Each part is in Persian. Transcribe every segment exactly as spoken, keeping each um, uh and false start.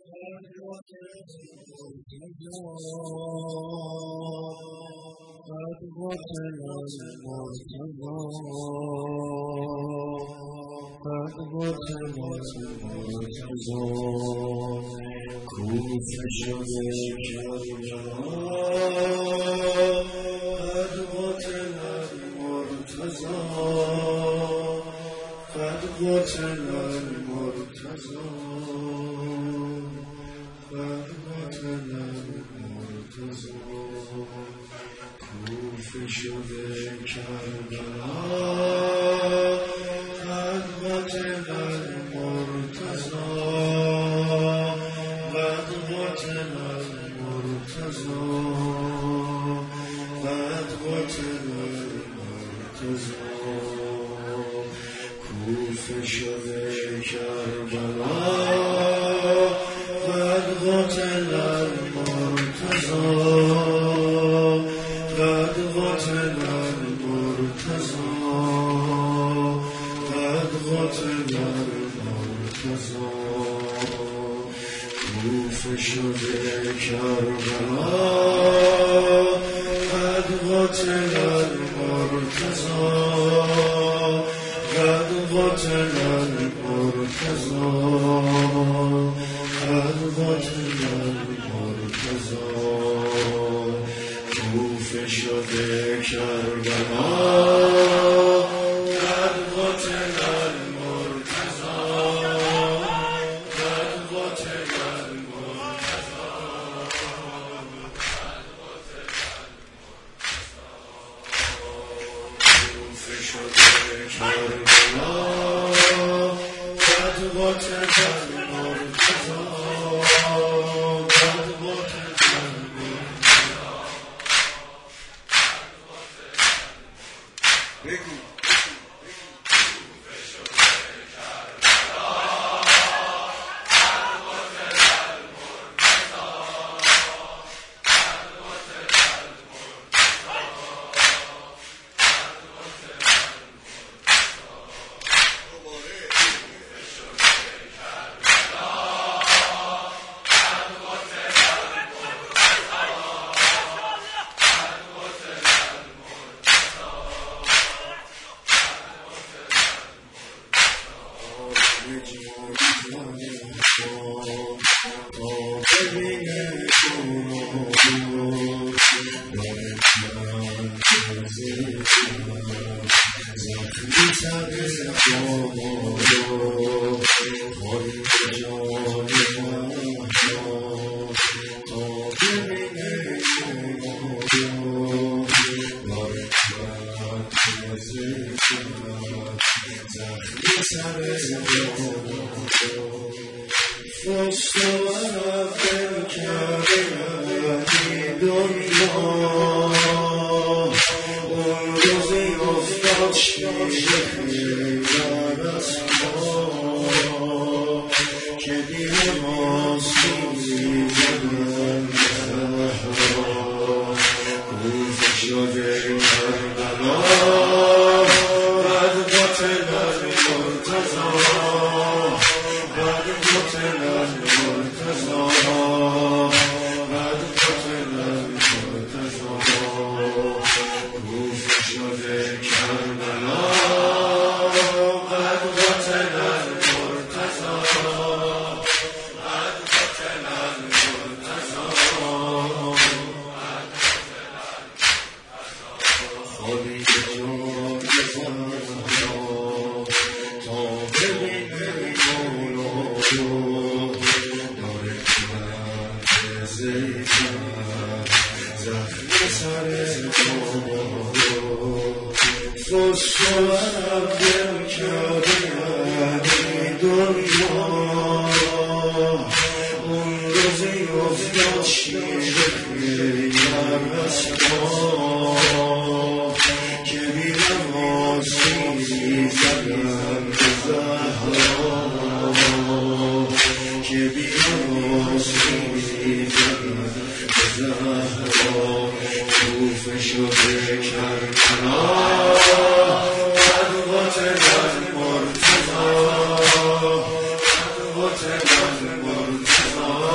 مرتضی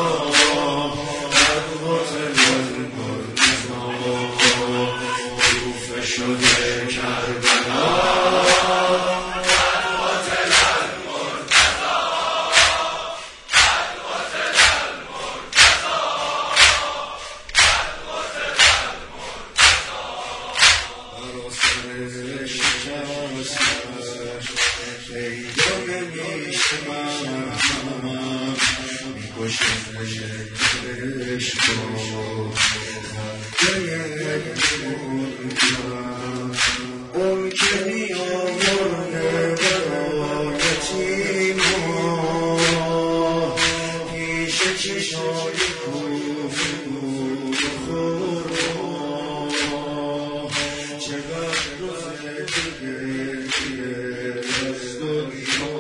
اون که می آورده برایتی ما پیش چشای کوفی خور چقدر روزه دیگه از دنیا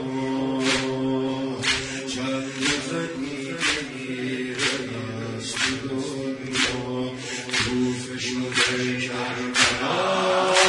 چند روزه میگیره از دنیا کوفه شده کربلا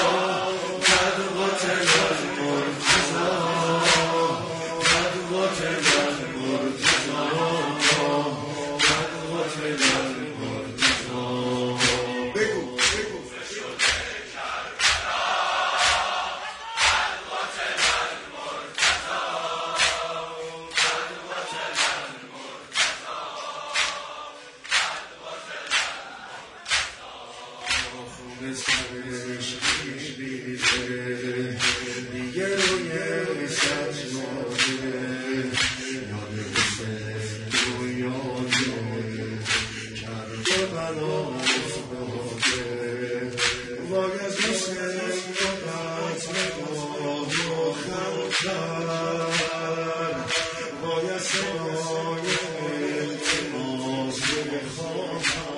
سرش میریزه دیگه روی سجاده یاد بسه دنیاده کربلا افتاده وای از مثل نوبت نگاه و خمتر وای از سرای التماس بخواهم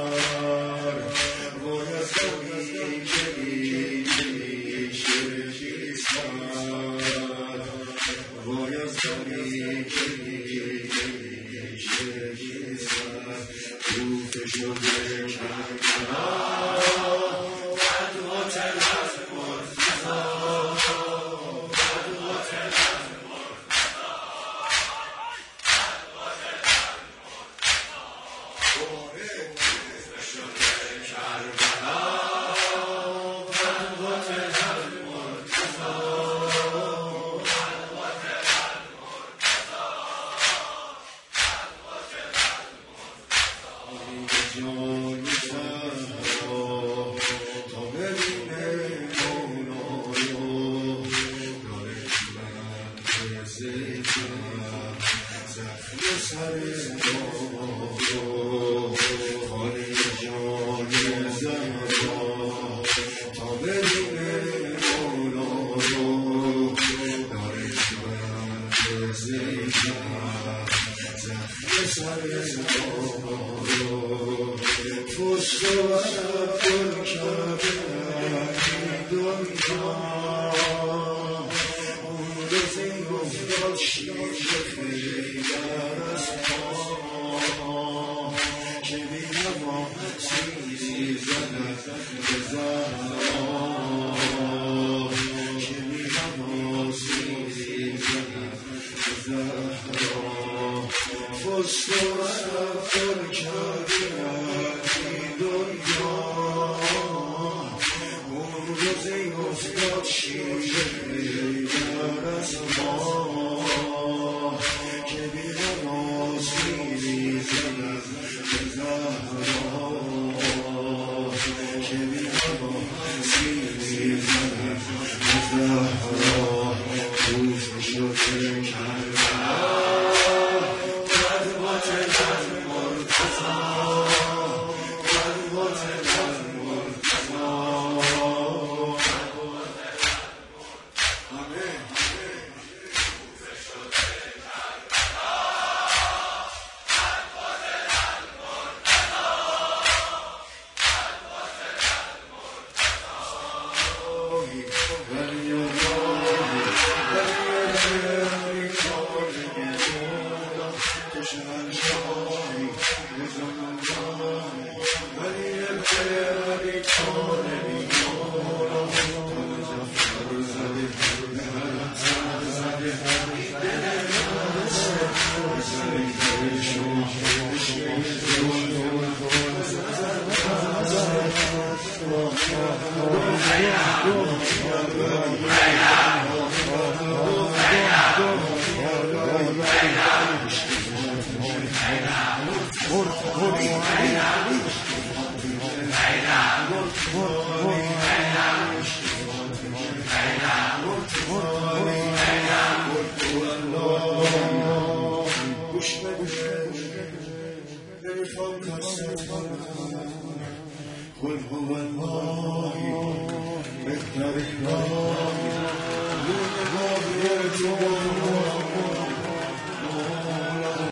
سر دارو خانه جان زهرا تا ببینه مولا رو داره من زیدن زخم سر دارو پشت و عرب گل کرده دنیا اون روزی افتاد شیشه خیلی از ما که بینم ما چیزی زند به زهرا که بینم ما چیزی زند به زهرا پشت و عرب گل کرده دنیا اون روزی افتاد شیشه خیلی از ما که بینم آسیبی زند به زهرا که بینم آسیبی زند به زهرا کوفه شده کربلا قدوت در مرتضی قدوت در مرتضی گوش بده قل هو الله بهترین راه نور قابل